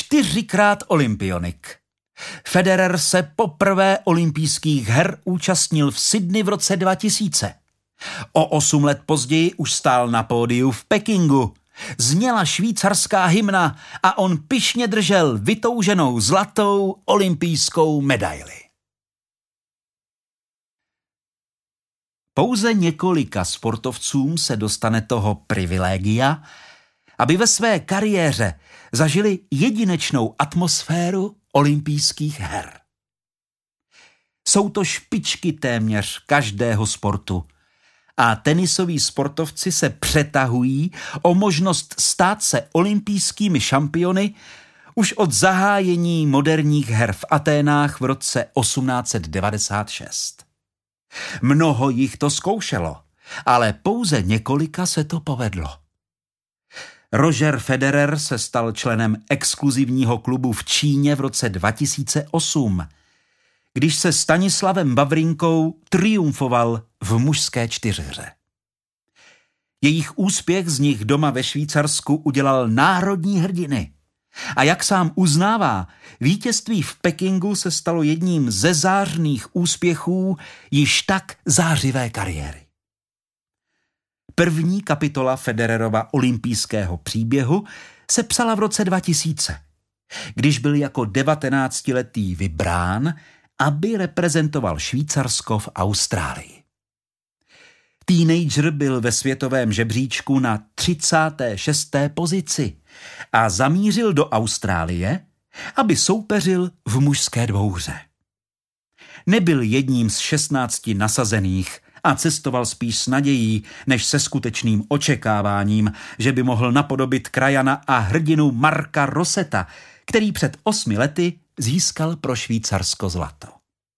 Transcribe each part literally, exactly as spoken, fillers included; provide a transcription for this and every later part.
čtyřikrát olympionik. Federer se poprvé olympijských her účastnil v Sydney v roce dva tisíce. O osm let později už stál na pódiu v Pekingu. Zněla švýcarská hymna a on pyšně držel vytouženou zlatou olympijskou medaili. Pouze několika sportovcům se dostane toho privilegia, aby ve své kariéře zažili jedinečnou atmosféru olympijských her. Jsou to špičky téměř každého sportu a tenisoví sportovci se přetahují o možnost stát se olympijskými šampiony už od zahájení moderních her v Aténách v roce osmnáct set devadesát šest. Mnoho jich to zkoušelo, ale pouze několika se to povedlo. Roger Federer se stal členem exkluzivního klubu v Číně v roce dva tisíce osm, když se Stanislavem Wawrinkou triumfoval v mužské čtyřhře. Jejich úspěch z nich doma ve Švýcarsku udělal národní hrdiny. A jak sám uznává, vítězství v Pekingu se stalo jedním ze zářných úspěchů již tak zářivé kariéry. První kapitola Federerova olympijského příběhu se psala v roce dva tisíce, když byl jako devatenáctiletý vybrán, aby reprezentoval Švýcarsko v Austrálii. Teenager byl ve světovém žebříčku na třicáté šesté pozici a zamířil do Austrálie, aby soupeřil v mužské dvouhře. Nebyl jedním z šestnácti nasazených a cestoval spíš s nadějí, než se skutečným očekáváním, že by mohl napodobit krajana a hrdinu Marka Roseta, který před osmi lety získal pro Švýcarsko zlato.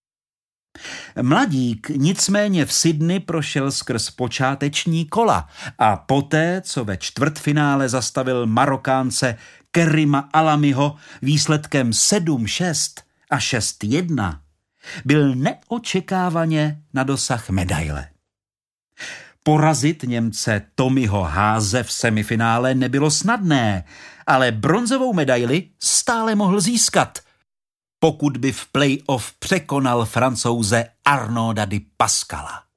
Mladík nicméně v Sydney prošel skrz počáteční kola a poté, co ve čtvrtfinále zastavil Marokánce Kerima Alamiho výsledkem sedm šest a šest jedna, byl neočekávaně na dosah medaile. Porazit Němce Tommyho Haase v semifinále nebylo snadné, ale bronzovou medaili stále mohl získat, pokud by v play-off překonal Francouze Arnauda di Pascala.